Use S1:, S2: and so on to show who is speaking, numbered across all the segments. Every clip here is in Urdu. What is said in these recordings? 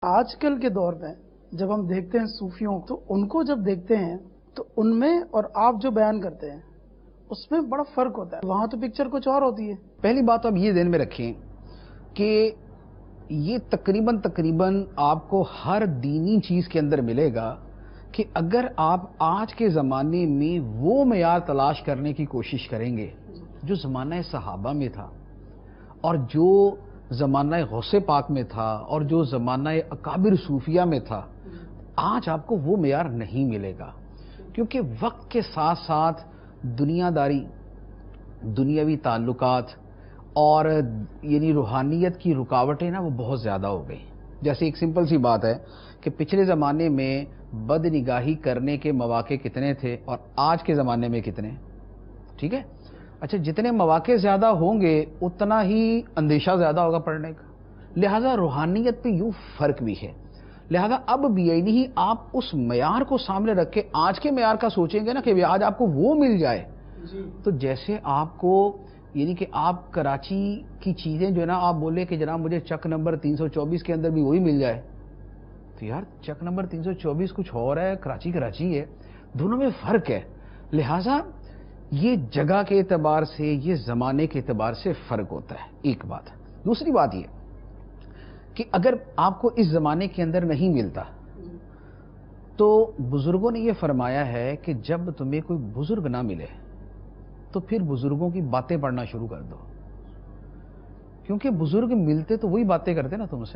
S1: آج کل کے دور میں جب ہم دیکھتے ہیں صوفیوں تو ان کو جب دیکھتے ہیں تو ان میں اور آپ جو بیان کرتے ہیں اس میں بڑا فرق ہوتا ہے. وہاں تو پکچر کچھ اور ہوتی ہے.
S2: پہلی بات تو آپ یہ ذہن میں رکھیں کہ یہ تقریباً آپ کو ہر دینی چیز کے اندر ملے گا کہ اگر آپ آج کے زمانے میں وہ معیار تلاش کرنے کی کوشش کریں گے جو زمانہ صحابہ میں تھا اور جو زمانہ غوث پاک میں تھا اور جو زمانہ اکابر صوفیہ میں تھا، آج آپ کو وہ معیار نہیں ملے گا، کیونکہ وقت کے ساتھ ساتھ دنیا داری، دنیاوی تعلقات اور یعنی روحانیت کی رکاوٹیں نا وہ بہت زیادہ ہو گئی. جیسے ایک سمپل سی بات ہے کہ پچھلے زمانے میں بد نگاہی کرنے کے مواقع کتنے تھے اور آج کے زمانے میں کتنے؟ ٹھیک ہے. اچھا، جتنے مواقع زیادہ ہوں گے اتنا ہی اندیشہ زیادہ ہوگا پڑھنے کا، لہذا روحانیت پہ یوں فرق بھی ہے. لہذا اب بھی یعنی آپ اس معیار کو سامنے رکھ کے آج کے معیار کا سوچیں گے نا کہ آج آپ کو وہ مل جائے تو جیسے آپ کو یعنی کہ آپ کراچی کی چیزیں جو ہے نا آپ بولے کہ جناب مجھے چک نمبر 324 کے اندر بھی وہی مل جائے، تو یار چک نمبر 324 کچھ اور ہے، کراچی ہے، دونوں میں فرق ہے. لہذا یہ جگہ کے اعتبار سے، یہ زمانے کے اعتبار سے فرق ہوتا ہے. ایک بات. دوسری بات یہ کہ اگر آپ کو اس زمانے کے اندر نہیں ملتا تو بزرگوں نے یہ فرمایا ہے کہ جب تمہیں کوئی بزرگ نہ ملے تو پھر بزرگوں کی باتیں پڑھنا شروع کر دو، کیونکہ بزرگ ملتے تو وہی باتیں کرتے نا تم سے.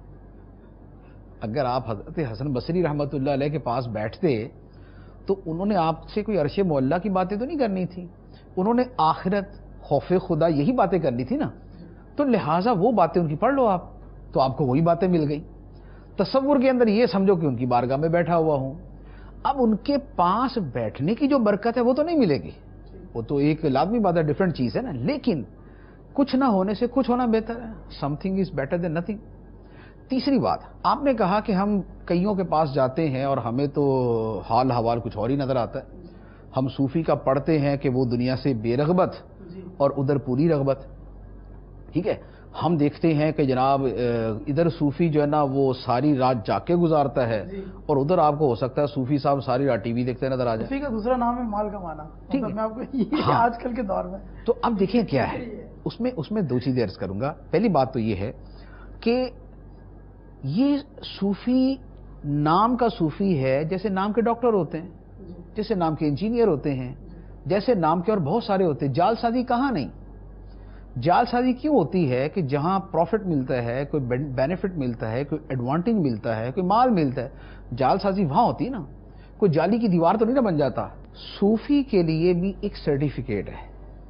S2: اگر آپ حضرت حسن بصری رحمۃ اللہ علیہ کے پاس بیٹھتے تو انہوں نے آپ سے کوئی عرش معلیٰ کی باتیں تو نہیں کرنی تھی، انہوں نے آخرت، خوف خدا، یہی باتیں کرنی تھی نا. تو لہٰذا وہ باتیں ان کی پڑھ لو آپ، تو آپ کو وہی باتیں مل گئی. تصور کے اندر یہ سمجھو کہ ان کی بارگاہ میں بیٹھا ہوا ہوں. اب ان کے پاس بیٹھنے کی جو برکت ہے وہ تو نہیں ملے گی، وہ تو ایک لازمی بات ہے، ڈیفرنٹ چیز ہے نا. لیکن کچھ نہ ہونے سے کچھ ہونا بہتر ہے. Something is better than nothing. تیسری بات، آپ نے کہا کہ ہم کئیوں کے پاس جاتے ہیں اور ہمیں تو حال حوال کچھ اور ہی نظر آتا ہے. ہم صوفی کا پڑھتے ہیں کہ وہ دنیا سے بے رغبت اور ادھر پوری رغبت. ٹھیک ہے. ہم دیکھتے ہیں کہ جناب ادھر صوفی جو ہے نا وہ ساری رات جاگ کے گزارتا ہے اور ادھر آپ کو ہو سکتا ہے صوفی صاحب ساری رات ٹی وی دیکھتے نظر آ جائے.
S1: صوفی کا دوسرا نام ہے مال کمانا.
S2: ٹھیک ہے.
S1: میں آپ کو آج کل کے دور میں
S2: تو اب دیکھیں کیا ہے اس میں دو چیزیں عرض کروں گا. پہلی بات تو یہ ہے کہ یہ صوفی نام کا صوفی ہے، جیسے نام کے ڈاکٹر ہوتے ہیں، جیسے نام کے انجینئر ہوتے ہیں، جیسے نام کے اور بہت سارے ہوتے ہیں. جال سازی کہاں نہیں. جال سازی کیوں ہوتی ہے کہ جہاں پروفٹ ملتا ہے، کوئی بینیفٹ ملتا ہے، کوئی ایڈوانٹیج ملتا ہے، کوئی مال ملتا ہے، جال سازی وہاں ہوتی ہے نا. کوئی جالی کی دیوار تو نہیں نہ بن جاتا. صوفی کے لیے بھی ایک سرٹیفکیٹ ہے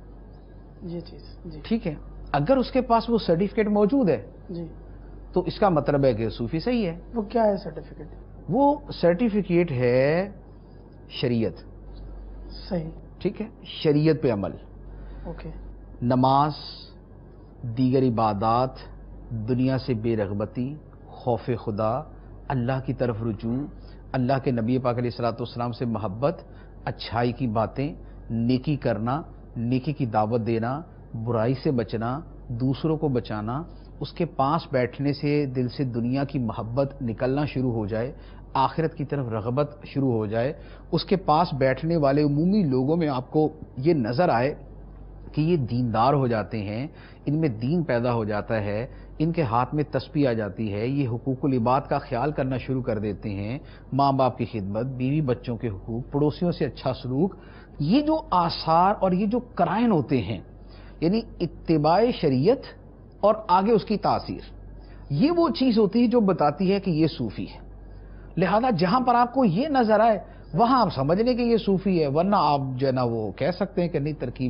S1: یہ چیز.
S2: ٹھیک ہے. اگر اس کے پاس وہ سرٹیفکیٹ موجود ہے
S1: جی
S2: تو اس کا مطلب ہے کہ صوفی صحیح ہے.
S1: وہ کیا ہے سرٹیفکیٹ؟
S2: وہ سرٹیفکیٹ ہے شریعت.
S1: صحیح.
S2: ٹھیک ہے. شریعت پہ عمل.
S1: اوکے. نماز،
S2: دیگر عبادات، دنیا سے بے رغبتی، خوف خدا، اللہ کی طرف رجوع، اللہ کے نبی پاک علیہ الصلوۃ والسلام سے محبت، اچھائی کی باتیں، نیکی کرنا، نیکی کی دعوت دینا، برائی سے بچنا، دوسروں کو بچانا. اس کے پاس بیٹھنے سے دل سے دنیا کی محبت نکلنا شروع ہو جائے، آخرت کی طرف رغبت شروع ہو جائے. اس کے پاس بیٹھنے والے عمومی لوگوں میں آپ کو یہ نظر آئے کہ یہ دیندار ہو جاتے ہیں، ان میں دین پیدا ہو جاتا ہے، ان کے ہاتھ میں تسبیح آ جاتی ہے، یہ حقوق العباد کا خیال کرنا شروع کر دیتے ہیں، ماں باپ کی خدمت، بیوی بچوں کے حقوق، پڑوسیوں سے اچھا سلوک. یہ جو آثار اور یہ جو قرائن ہوتے ہیں، یعنی اتباع شریعت اور آگے اس کی تاثیر، یہ وہ چیز ہوتی ہے جو بتاتی ہے کہ یہ صوفی ہے. لہذا جہاں پر آپ کو یہ نظر آئے وہاں آپ سمجھ لیں کہ یہ صوفی ہے، ورنہ آپ جو ہے نا وہ کہہ سکتے ہیں کہ نہیں ترکیب